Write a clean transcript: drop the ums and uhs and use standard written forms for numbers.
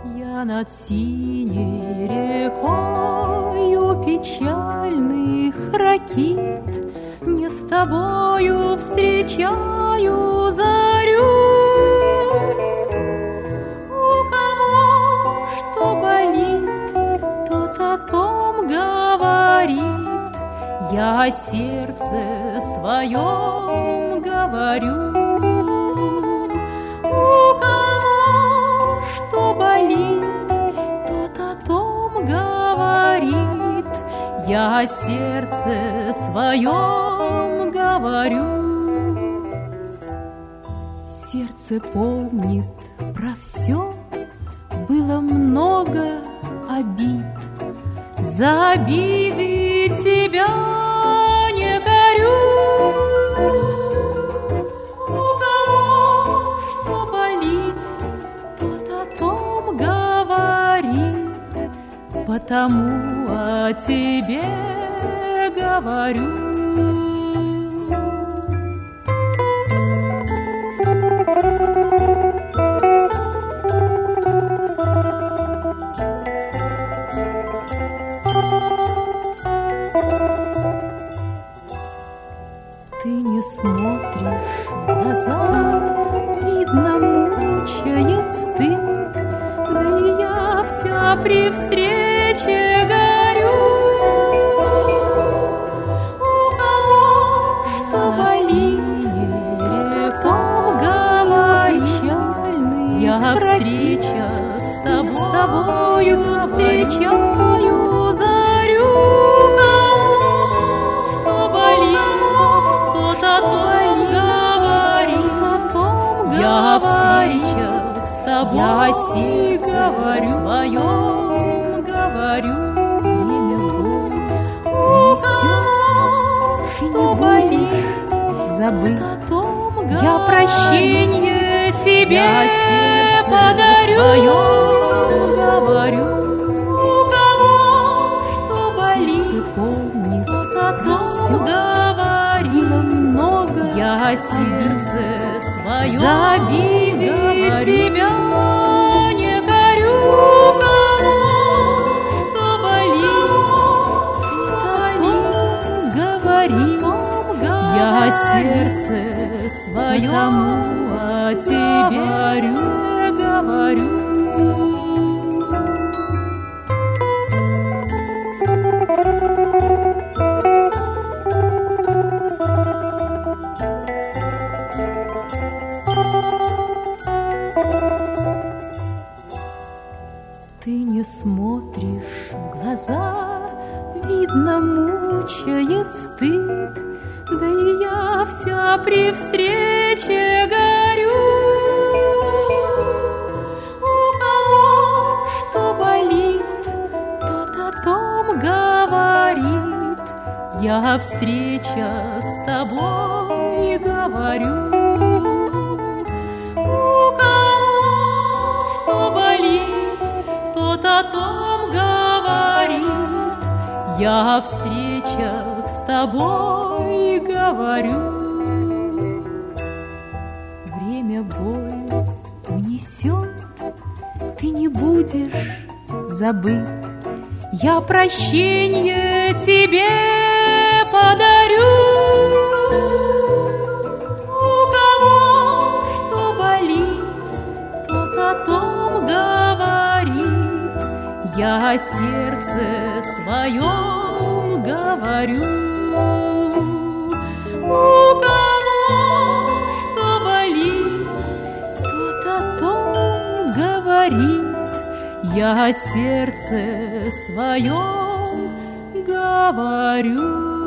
Я над синей рекою печальных ракит не с тобою встречаю зарю. У кого что болит, тот о том говорит, я о сердце своем говорю. У кого что болит, тот о том говорит, я о сердце своем говорю. Сердце помнит про все, было много обид. За обиды тебя не корю. У кого что болит, тот о том говорит, потому о тебе говорю. Ты не смотришь в глаза, видно, мучает стыд, да и я вся при встрече горю. У кого что болит, о том говорит, я о встречах с тобою встречаю зарю. Я о встречах с тобой, я о сердце своем говорю. Время боль несет, ты не будешь забыть. Я прощение тебе подарю. Говорю, у кого что болит, сердце помнит, тот все говорило много. Я о сердце своем за обиды тебя не корю. Кому что болит, говори, я о сердце своем о тебе говорю. Ты не смотришь в глаза, видно, мучает стыд, да и я вся при встрече горю. У кого что болит, тот о том говорит, я о встречах с тобой говорю. У кого что болит, тот о том говорит, я о встречах с тобой говорю. Время боль унесет, ты не будешь забыт. Я прощение тебе подарю. У кого что болит, тот о том говорит, я о сердце своем говорю. У кого что болит, тот о том говорит, я о сердце своем говорю.